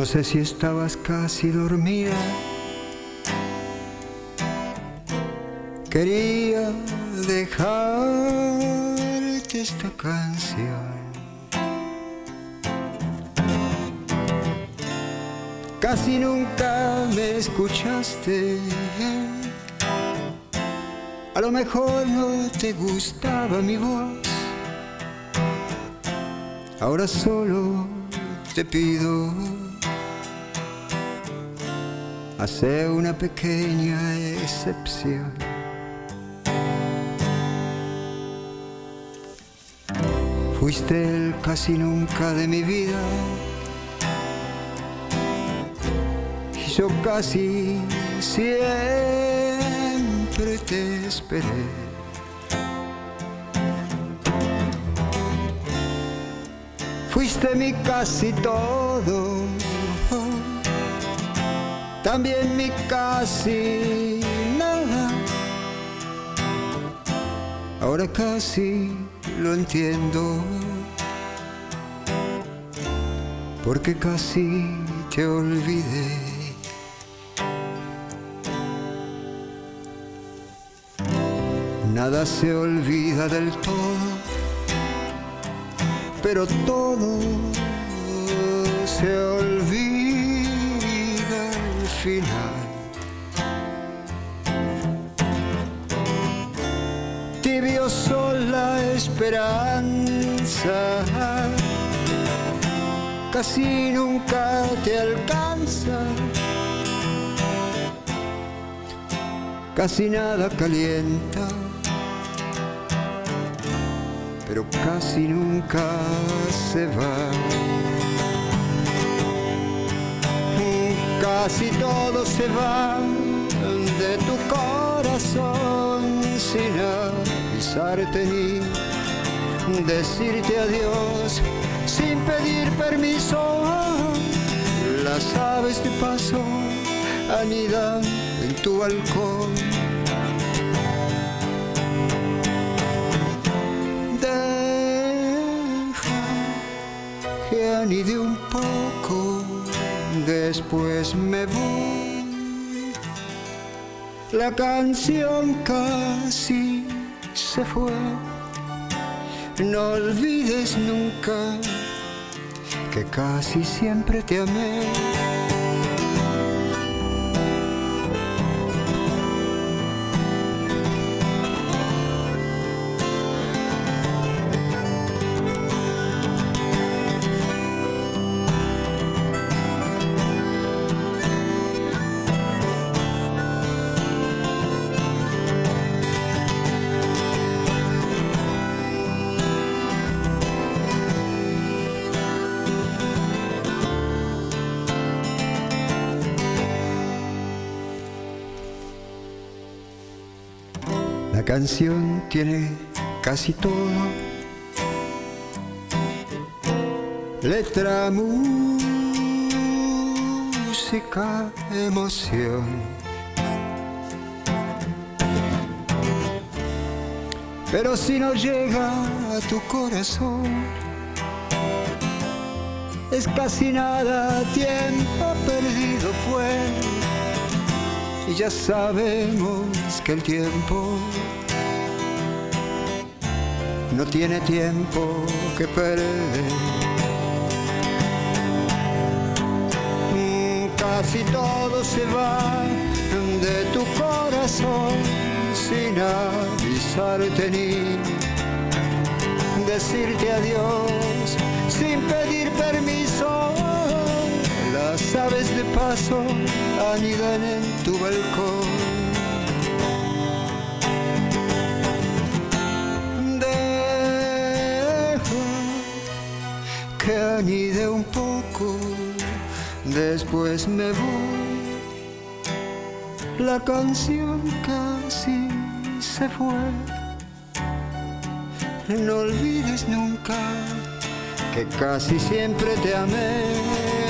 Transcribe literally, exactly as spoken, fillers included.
No sé si estabas casi dormida. Quería dejarte esta canción. Casi nunca me escuchaste. A lo mejor no te gustaba mi voz. Ahora solo te pido, hace una pequeña excepción. Fuiste el casi nunca de mi vida y yo casi siempre te esperé. Fuiste mi casi todo, también mi casi nada. Ahora casi lo entiendo, porque casi te olvidé. Nada se olvida del todo, pero todo se olvida al final. Tibio sol la esperanza, casi nunca te alcanza. Casi nada calienta, pero casi nunca se va. Casi todo se va de tu corazón sin avisarte ni decirte adiós, sin pedir permiso. Las aves de paso anidan en tu balcón. Que anide un poco, después me voy. La canción casi se fue. No olvides nunca que casi siempre te amé. La canción tiene casi todo: letra, música, emoción. Pero si no llega a tu corazón, es casi nada, tiempo perdido fue. Y ya sabemos que el tiempo no tiene tiempo que perder. Casi todo se va de tu corazón sin avisarte ni decirte adiós, sin pedir permiso. Las aves de paso anidan en tu balcón. Deja que anide un poco, después me voy. La canción casi se fue. No olvides nunca que casi siempre te amé.